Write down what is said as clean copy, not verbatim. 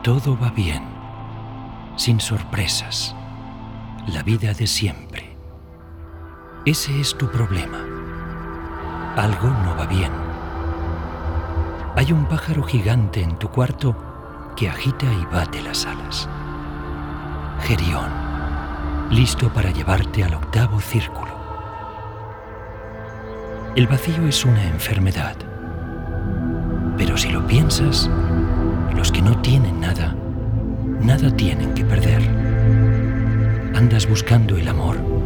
Todo va bien, sin sorpresas, la vida de siempre. Ese es tu problema. Algo no va bien. Hay un pájaro gigante en tu cuarto que agita y bate las alas. Gerión, listo para llevarte al octavo círculo. El vacío es una enfermedad. Pero si lo piensas, los que no tienen nada, nada tienen que perder. ¿Andas buscando el amor?